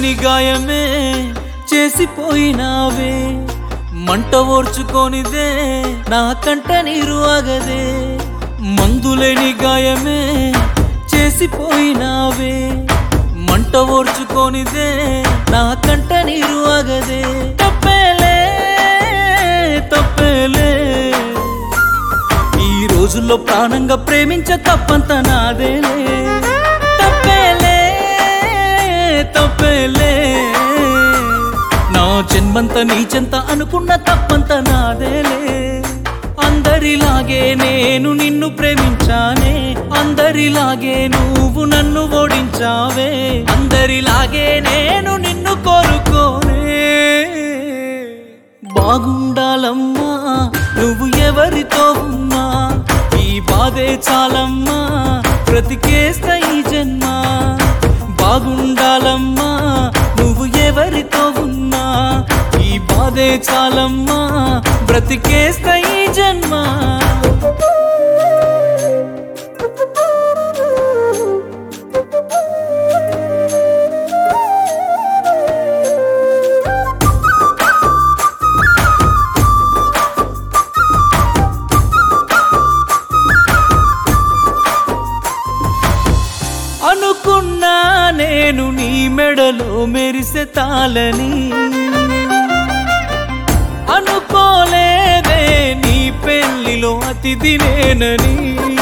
లేని గాయమే చేసిపోయినావే మంట ఓర్చుకోనిదే నా కంట నీరు ఆగదే మందులేని గాయమే చేసిపోయినావే మంట ఓర్చుకోనిదే నా కంట నీరు ఆగదే తప్పేలే తప్పేలే ఈ రోజుల్లో ప్రాణంగా ప్రేమించ తప్పంత నాదేలే తప్పేలే తప్పేలే నా జన్మంత నీచెంత అనుకున్న తప్పంత నాదేలే అందరిలాగే నేను నిన్ను ప్రేమించానే అందరిలాగే నువ్వు నన్ను ఓడించావే అందరిలాగే నేను నిన్ను కోరుకోనే బాగుండాలమ్మా నువ్వు ఎవరితో ఉన్నా ఈ బాధే చాలమ్మా బ్రతికేస్తా ఈ జన్మ బాగుండాలమ్మా నువ్వు ఎవరితో ఉన్నా ఈ బాధే చాలమ్మా బ్రతికేస్తా ఈ జన్మ అనుకున్నా నేను నీ మెడలో మెరిసే తాళని అనుకోలేదే నీ పెళ్లిలో అతిథి నేనని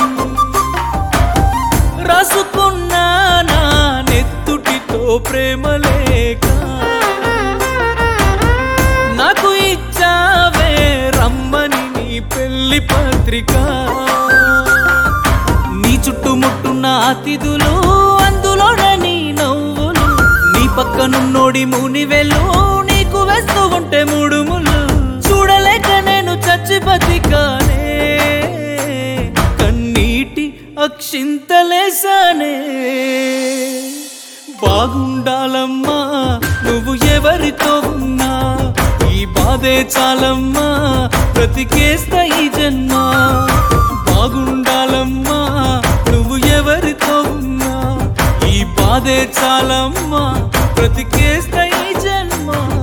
రాసుకున్నా నా నెత్తుటితో ప్రేమ లేక నాకు ఇచ్చావే రమ్మని నీ పెళ్లి పత్రిక నీ చుట్టుముట్టున్న అతిథులు అందులోన నీ నవ్వులు నీ పక్కనున్నోడి మునివెళ్ళు నీకు వేస్తూ ఉంటే ముడుములు చూడలేక నేను చచ్చి బతికానే కన్నీటి అక్షింతలేసానే బాగుండాలమ్మా నువ్వు ఎవరితో ఉన్నా ఈ బాధే చాలమ్మా బ్రతికేస్తా ఈ జన్మ బాగుండాలమ్మా నువ్వు ఎవరితో ఉన్నా ఈ బాధే చాలమ్మా బ్రతికేస్తా ఈ జన్మ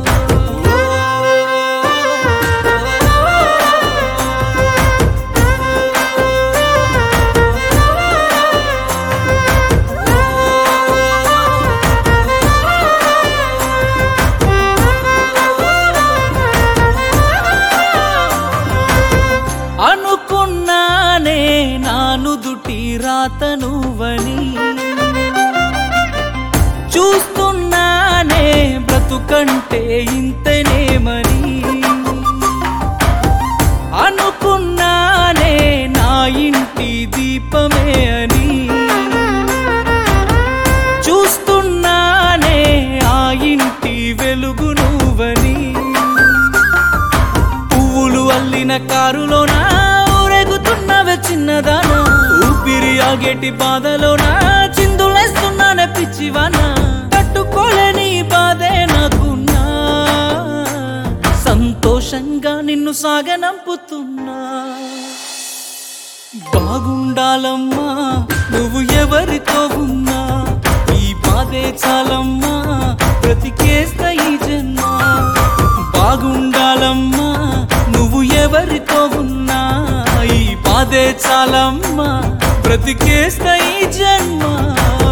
అనుకున్నానే నాను దుటి రాత నువ్వని చూస్తున్నానే బ్రతుకంటే ఇంతనేమని అనుకున్నానే నా ఇంటి దీపమే అని చూస్తున్నానే ఆ ఇంటి వెలుగు నువ్వని పువ్వులు అల్లిన కారులోనా ఊరేగుతున్నవే చిన్నదానా ఊపిరి ఆగేటి బాధలోనా చిందులేస్తున్నానే పిచ్చివానా తట్టుకోలేని బాధే నాకున్నా సంతోషంగా నిన్ను సాగనంపుతున్నా బాగుండాలమ్మా నువ్వు ఎవరితో ఉన్నా ఈ బాధే చాలమ్మా బ్రతికేస్తా ఈ జన్మ బాగుండాలమ్మా నువ్వు ఎవరితో ఉన్నా ఈ బాధే చాలమ్మా బ్రతికేస్తా ఈ జన్మ